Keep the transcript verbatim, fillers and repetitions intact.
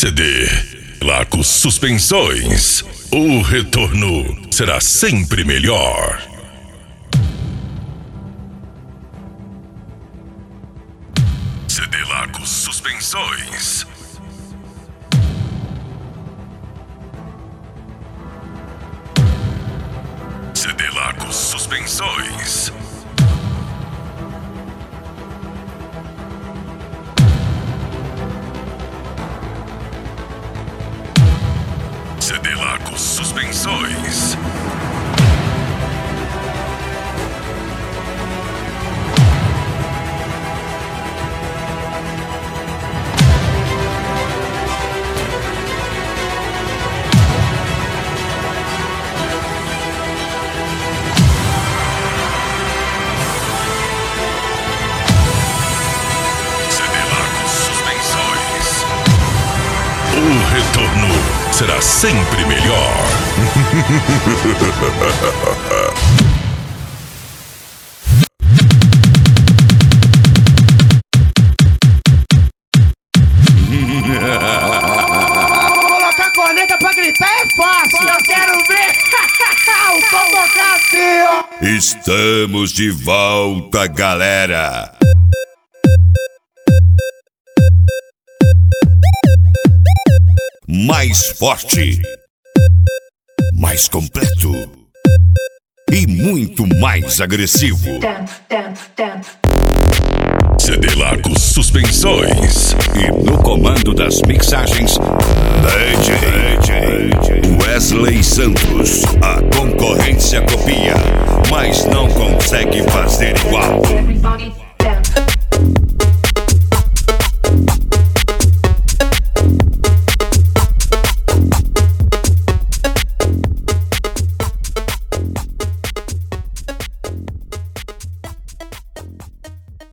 C D Lacos Suspensões. O retorno será sempre melhor. C D Lacos Suspensões. C D Lacos Suspensões. C D Lacos Suspensões. O retorno será sempre melhor. Colocar corneta pra gritar é fácil. Eu quero ver o som tocar assim, ó. Estamos de volta, galera. Mais forte, mais completo e muito mais agressivo. C D Lacos Suspensões. E no comando das mixagens, D J Wesley Santos. A concorrência copia, mas não consegue fazer igual.